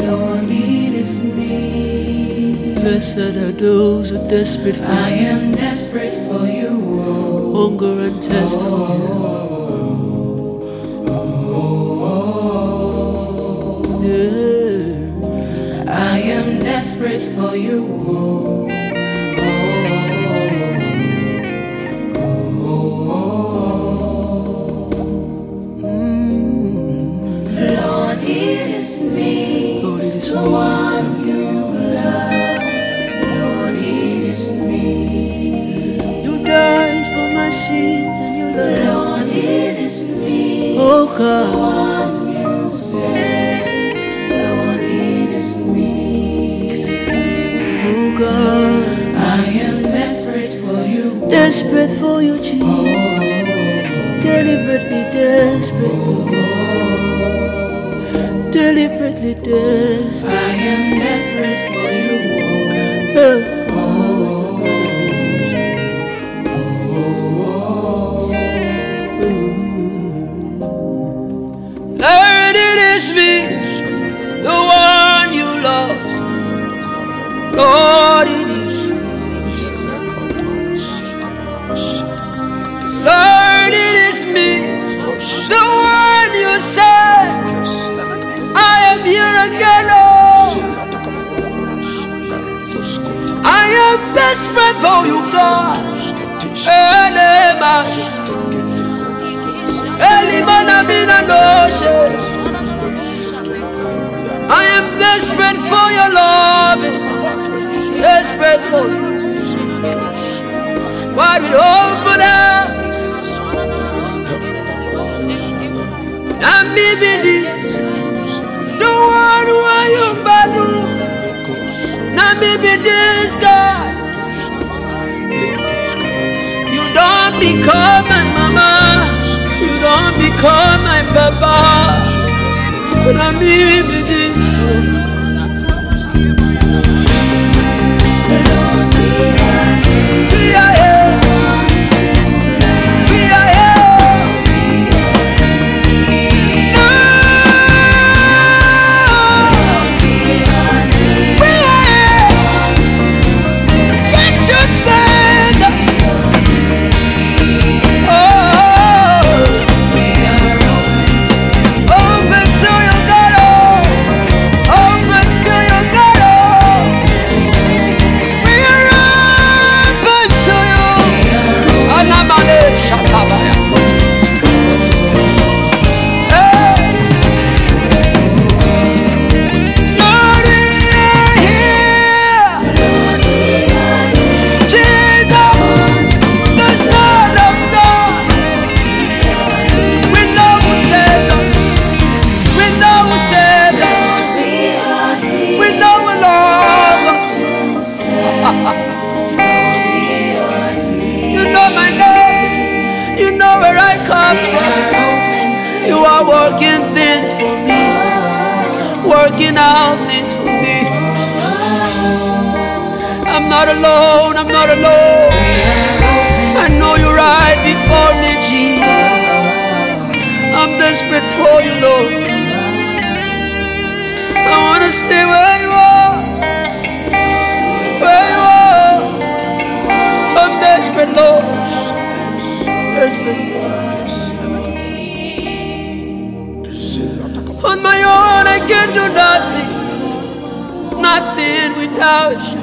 Lord, it is me. Blessed are those who are desperate for I you. am desperate for you. Hunger and thirst for you. Yeah. I am desperate for you. Lord, it is me, Lord, it is the me. one you love. Lord, it is me. You died for my sins and you love. Lord, it is me, Oh the God. one you saved. Lord, it is me. Oh God. I am desperate for you. Desperate for you, Jesus. Deliberately desperate. Deliberately desperate. I am desperate for you. Lord, it is me, the one you love. Lord, it is you. Lord, it is me, the one you said. I am here again, oh. I am desperate for you, God. I am desperate for your love, desperate for you. Why would open arms? And maybe this, the one where you badu. Now maybe this God. You don't become my mama. You don't become my papa. But I mean this. We are here. We are here. No. We are here. Yes, you said. Oh. Open to your God. Open to your God. We are open to you. Anamane shatabaya. Hey. Lord, we are here. Jesus, the Son of God. We know who saved us. We know who saved us. We know who loves us. You know my name. You know where I come from. You are working things for me. Working out things for me. I'm not alone. I'm not alone. I know you're right before me, Jesus. I'm desperate for you, Lord. I want to stay where you are. Where you are. I'm desperate, Lord. Desperate. On my own, I can do nothing. Nothing without you.